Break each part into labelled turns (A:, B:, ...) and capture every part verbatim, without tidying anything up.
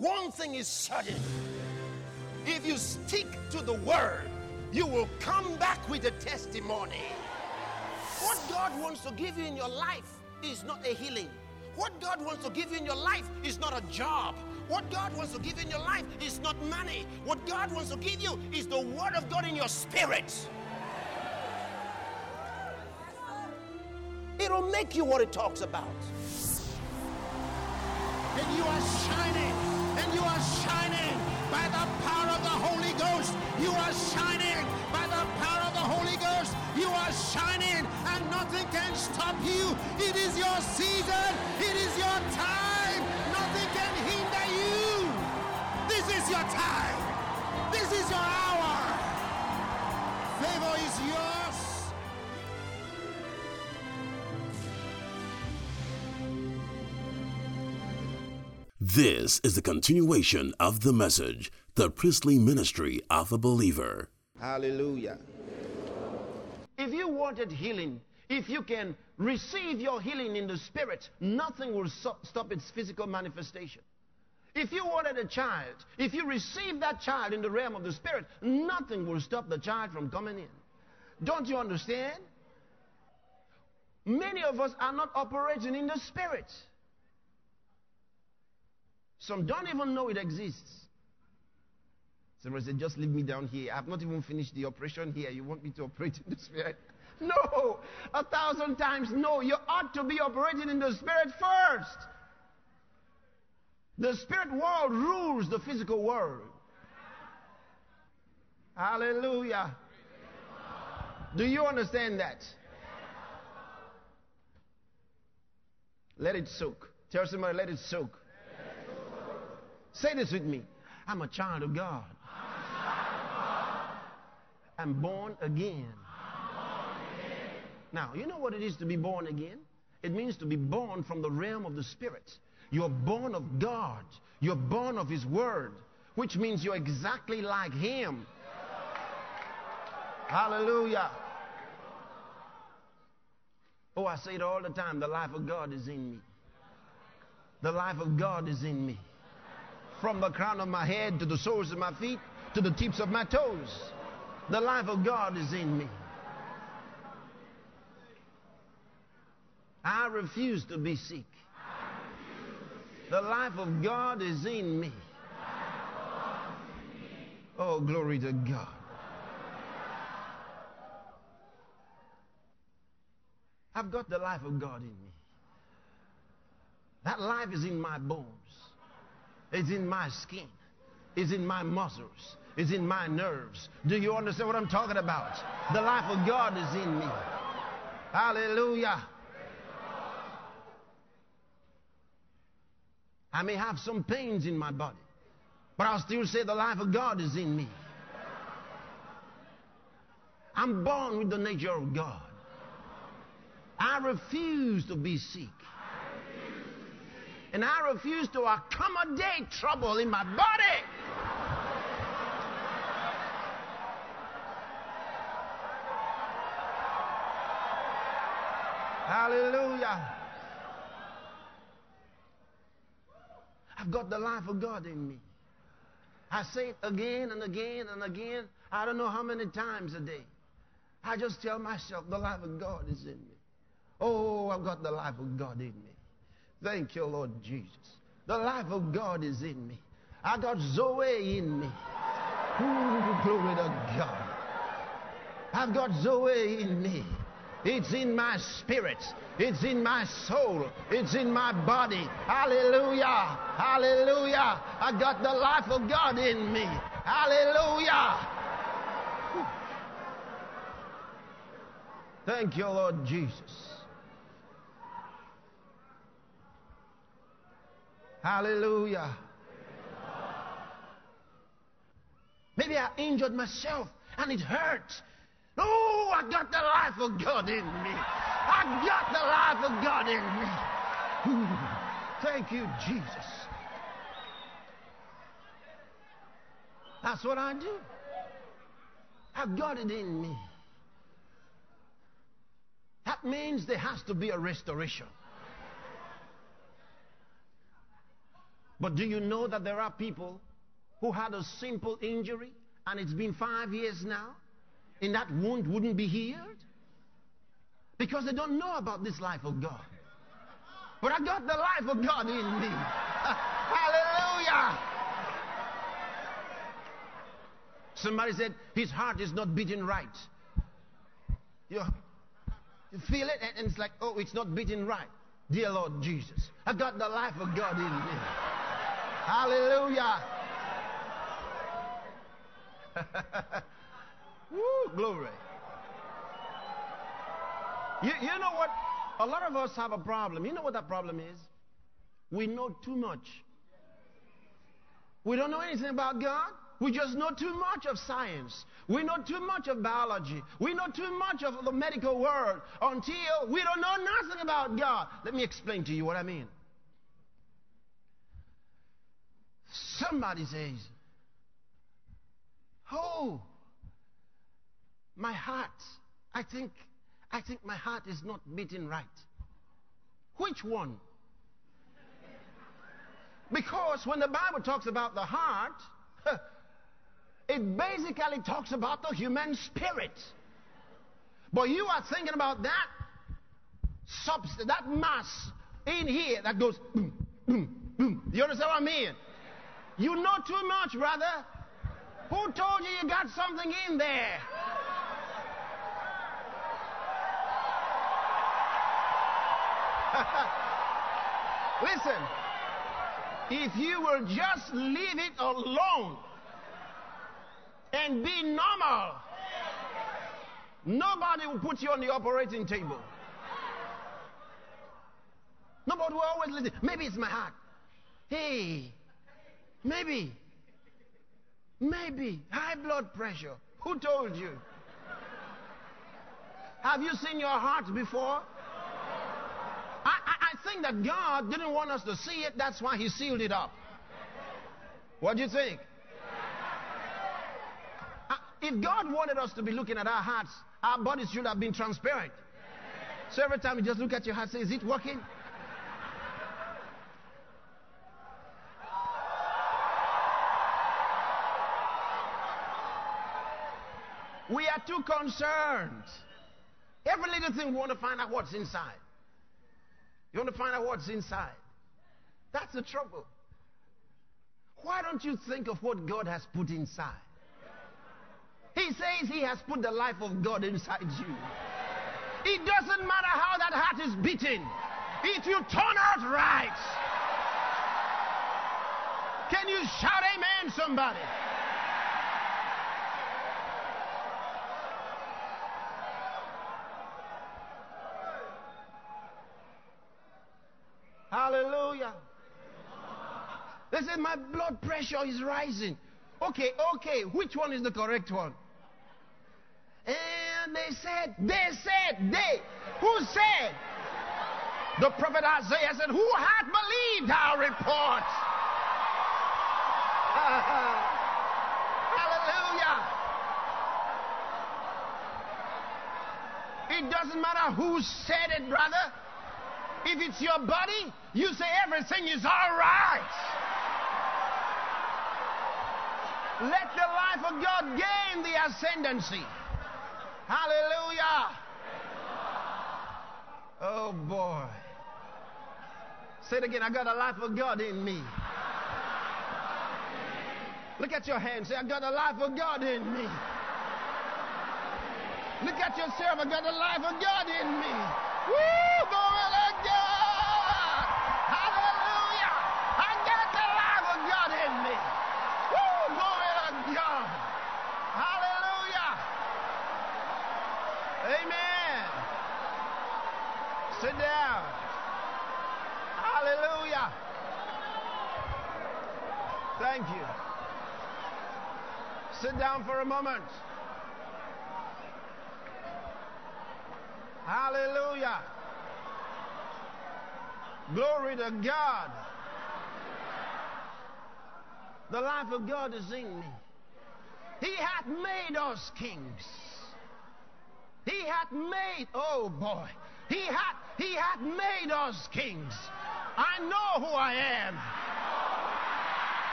A: One thing is certain. If you stick to the word, you will come back with a testimony. What God wants to give you in your life is not a healing. What God wants to give you in your life is not a job. What God wants to give you in your life is not money. What God wants to give you is the word of God in your spirit. It'll make you what it talks about.
B: And you are shining, and you are shining by the power of the Holy Ghost. You are shining by the power of the Holy Ghost. You are shining, and nothing can stop you. It is your season. It is your time. Nothing can hinder you. This is your time. This is your hour. Favor is yours.
C: This is the continuation of the message, the priestly ministry of a believer.
A: Hallelujah. If you wanted healing, if you can receive your healing in the spirit, nothing will so- stop its physical manifestation. If you wanted a child, if you receive that child in the realm of the spirit, nothing will stop the child from coming in. Don't you understand? Many of us are not operating in the spirit. Some don't even know it exists. Somebody said, just leave me down here. I have not even finished the operation here. You want me to operate in the spirit? No. A thousand times no. You ought to be operating in the spirit first. The spirit world rules the physical world. Hallelujah. Do you understand that? Let it soak. Tell somebody, let it soak. Say this with me. I'm a child of God. I'm born again. Now, you know what it is to be born again? It means to be born from the realm of the Spirit. You're born of God. You're born of His Word, which means you're exactly like Him. Hallelujah. Oh, I say it all the time. The life of God is in me. The life of God is in me. From the crown of my head to the soles of my feet to the tips of my toes. The life of God is in me. I refuse to be sick. The life of God is in me. Oh, glory to God. I've got the life of God in me. That life is in my bones. It's in my skin. It's in my muscles. It's in my nerves. Do you understand what I'm talking about? The life of God is in me. Hallelujah. I may have some pains in my body, but I'll still say the life of God is in me. I'm born with the nature of God. I refuse to be sick. And I refuse to accommodate trouble in my body. Hallelujah. I've got the life of God in me. I say it again and again and again. I don't know how many times a day. I just tell myself the life of God is in me. Oh, I've got the life of God in me. Thank you, Lord Jesus. The life of God is in me. I got Zoe in me. Ooh, glory to God. I've got Zoe in me. It's in my spirit. It's in my soul. It's in my body. Hallelujah. Hallelujah. I got the life of God in me. Hallelujah. Whew. Thank you, Lord Jesus. Hallelujah. Maybe I injured myself and it hurts. Oh, I got the life of God in me. I got the life of God in me. Ooh, thank you, Jesus. That's what I do. I've got it in me. That means there has to be a restoration. But do you know that there are people who had a simple injury and it's been five years now and that wound wouldn't be healed? Because they don't know about this life of God. But I got the life of God in me. Hallelujah. Somebody said his heart is not beating right. You, you feel it and it's like, oh, it's not beating right. Dear Lord Jesus, I got the life of God in me. Hallelujah. Woo, glory. You, you know what? A lot of us have a problem. You know what that problem is? We know too much. We don't know anything about God. We just know too much of science. We know too much of biology. We know too much of the medical world until we don't know nothing about God. Let me explain to you what I mean. Somebody says, oh, my heart, I think, I think my heart is not beating right. Which one? Because when the Bible talks about the heart, it basically talks about the human spirit. But you are thinking about that substance, that mass in here that goes boom, boom, boom. You understand what I mean? You know too much, brother. Who told you you got something in there? Listen, if you will just leave it alone and be normal, nobody will put you on the operating table. Nobody will always listen. Maybe it's my heart. Hey, maybe, maybe high blood pressure. Who told you? Have you seen your heart before? I, I, I think that God didn't want us to see it. That's why he sealed it up. What do you think? Uh, if God wanted us to be looking at our hearts, our bodies should have been transparent. So every time you just look at your heart, say, is it working? We are too concerned. Every little thing we want to find out what's inside. You want to find out what's inside. That's the trouble. Why don't you think of what God has put inside? He says he has put the life of God inside you. It doesn't matter how that heart is beating. If you turn out right. Can you shout amen, somebody? Hallelujah. They said my blood pressure is rising. Okay, okay, which one is the correct one? And they said, they said, they. Who said? The prophet Isaiah said, who hath believed our report? Hallelujah. It doesn't matter who said it, brother. If it's your body, you say everything is all right. Let the life of God gain the ascendancy. Hallelujah. Oh boy. Say it again. I got a life of God in me. Look at your hand. Say, I got a life of God in me. Look at yourself. I got a life of God in me. Woo! Glory to God! Hallelujah! I got the life of God in me. Woo! Glory to God! Hallelujah! Amen. Sit down. Hallelujah. Thank you. Sit down for a moment. Hallelujah. Glory to God. The life of God is in me. He hath made us kings. He hath made, oh boy, he hath, he hath made us kings. I know who I am.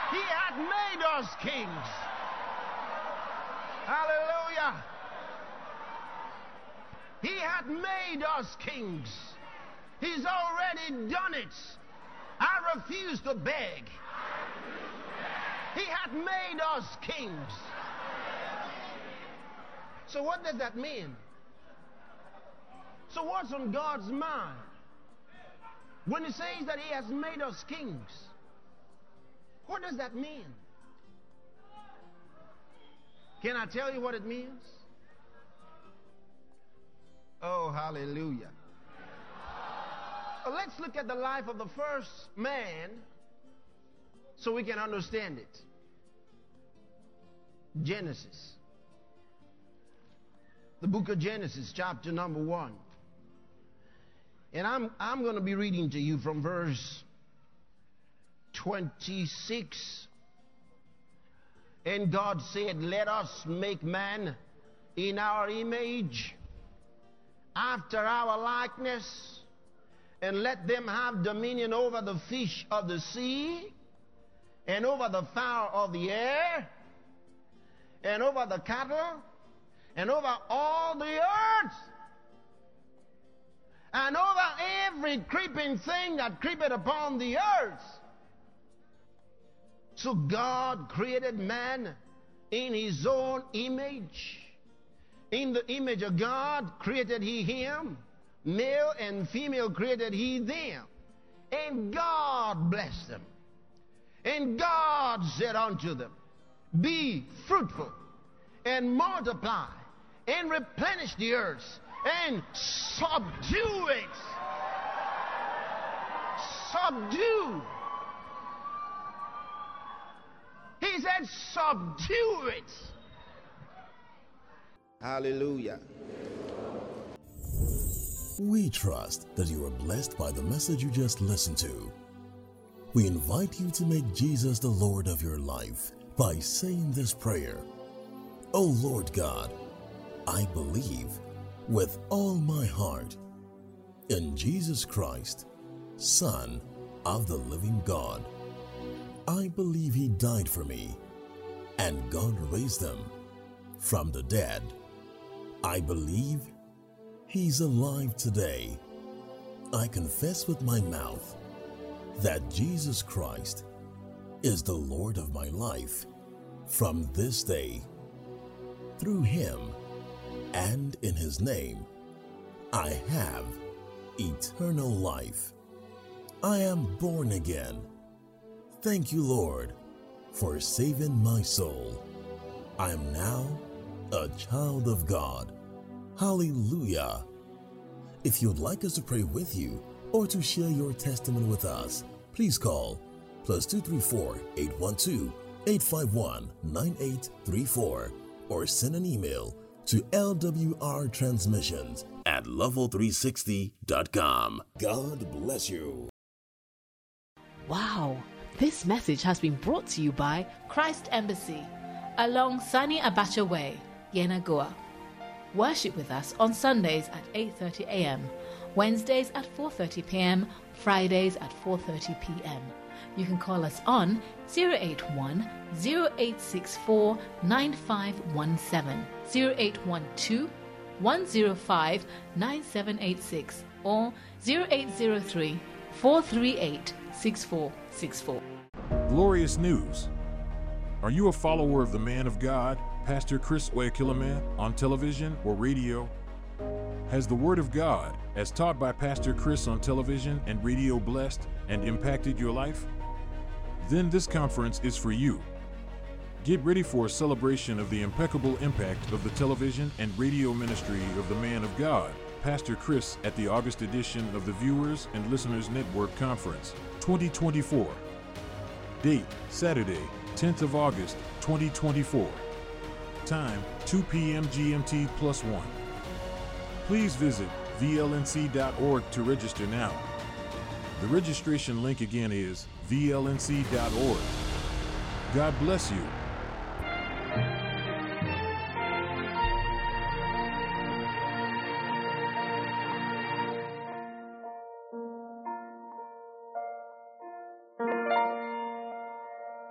A: He hath made us kings. Hallelujah. He hath made us kings. He's already done it. I refuse to beg. He hath made us kings. So what does that mean? So what's on God's mind when He says that He has made us kings? What does that mean? Can I tell you what it means? Oh, hallelujah. Well, let's look at the life of the first man so we can understand it. Genesis. The book of Genesis, chapter number one. And I'm, I'm going to be reading to you from verse twenty-six. And God said, let us make man in our image, after our likeness, and let them have dominion over the fish of the sea, and over the fowl of the air, and over the cattle, and over all the earth, and over every creeping thing that creepeth upon the earth. So God created man in His own image. In the image of God created He him. Male and female created He them. And God blessed them. And God said unto them, be fruitful and multiply and replenish the earth and subdue it. Subdue. He said, subdue it. Hallelujah.
C: We trust that you are blessed by the message you just listened to. We invite you to make Jesus the Lord of your life by saying this prayer. O Lord God, I believe with all my heart in Jesus Christ, Son of the living God. I believe He died for me, and God raised Him from the dead. I believe He's alive today. I confess with my mouth that Jesus Christ is the Lord of my life from this day. Through Him and in His name, I have eternal life. I am born again. Thank you, Lord, for saving my soul. I am now a child of God. Hallelujah. If you'd like us to pray with you or to share your testimony with us, please call plus two three four, eight one two, eight five one, nine eight three four or send an email to L W R transmissions at level three sixty dot com. God bless you.
D: Wow. This message has been brought to you by Christ Embassy along Sani Abacha Way, Yenagoa. Worship with us on Sundays at eight thirty a m, Wednesdays at four thirty p m, Fridays at four thirty p m. You can call us on zero eight one, zero eight six four, nine five one seven, zero eight one two, one zero five, nine seven eight six or zero eight zero three, four three eight, six four six four.
E: Glorious news. Are you a follower of the man of God, Pastor Chris Oyakhilome, on television or radio? Has the Word of God, as taught by Pastor Chris on television and radio, blessed and impacted your life? Then this conference is for you. Get ready for a celebration of the impeccable impact of the television and radio ministry of the man of God, Pastor Chris, at the August edition of the Viewers and Listeners Network Conference twenty twenty-four. Date, Saturday, tenth of August, twenty twenty-four. Time, two p m G M T plus one. Please visit V L N C dot org to register now. The registration link again is V L N C dot org. God bless you.